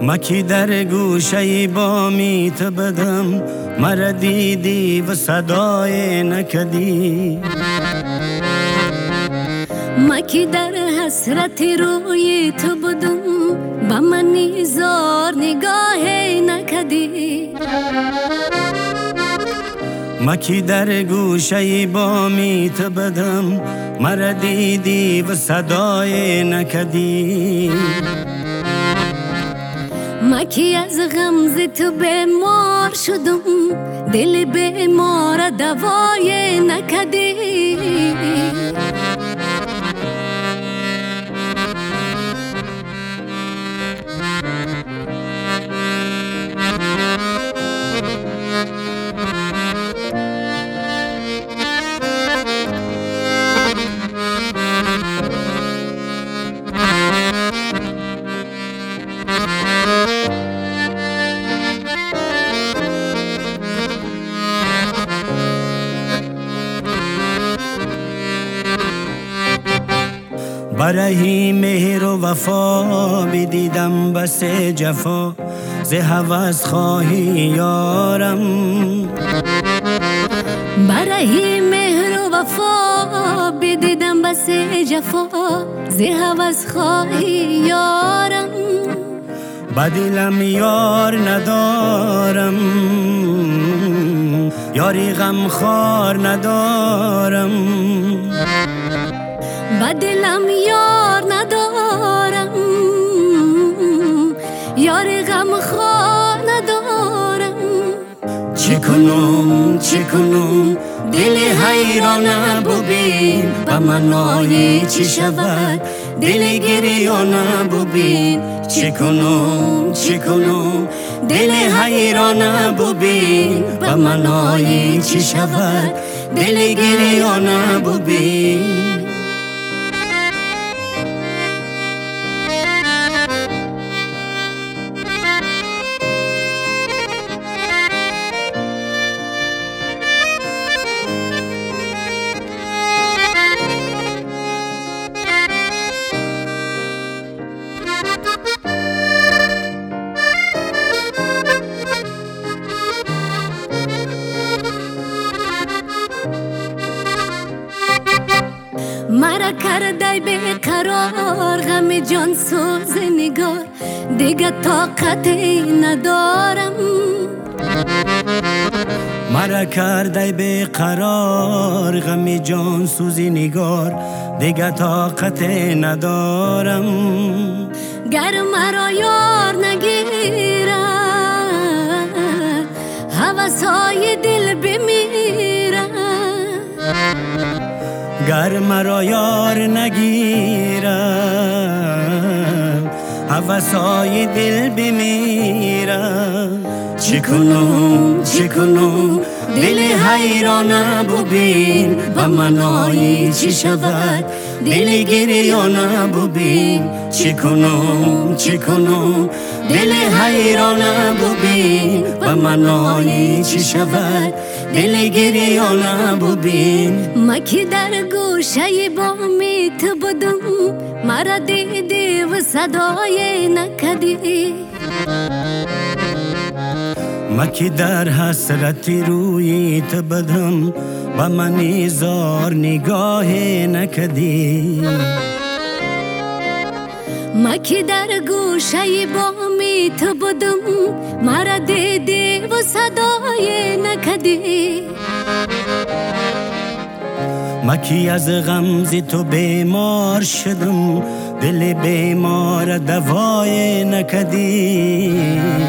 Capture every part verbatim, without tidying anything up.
مکی در گوشه بامی تو بدم، مرا دیدی و صدای نکدی. مکی در حسرت روی تو بدم، با من زار نگاه نکدی. مکی در گوشه بامی تو بدم، مرا دیدی و صدای نکدی. مکی از غمز تو بیمار شدم، دل بیمار دوای نکدی. برای مهر و وفا بدیدم بس جفا، ز هوس خواهی یارم. برای مهر و وفا بدیدم بس جفا، ز هوس خواهی یارم. بدلم یار ندارم، یاری غم خار ندارم. بدلم یار ندارم، یار غم خار ندارم. چی کنم چی کنم دل حیرانه ببین، و منای چی شود دل گریانه ببین. چی کنم چی کنم دل حیرانه ببین، و منای چی شود دل گریانه ببین. مرا کرده بیقرار غم جان سوز نگار، دیگه طاقتی ندارم. مرا کرده بیقرار غم جان سوز نگار، دیگه طاقت ندارم. گر مرا یار نگیرد هوسای دل بمیرد. گر مرا یار نگیرد هوسای دل بمیرد. چی کنم چی کنم دل حیرانه ببین، و منای چی شود دل گریانه ببین. چی کنم چی کنم دل حیرانه ببین، و منای چی شود دل گریانه ببین. مکی در گوشه بامی تو بدم، مرا دیدی و صدای نکدی. مکی در حسرت روی تو بدم، و من زار نگاه نکدی. مکی در گوشه بامی تو بدم، مرا دیدی و صدای نکدی. مکی از غمز تو بیمار شدم، دل بیمار دوای نکدی.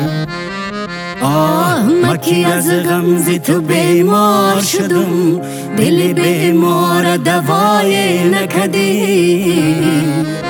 آه مکی از غمز تو بیمار شدم، دل بیمار دوای نکدی.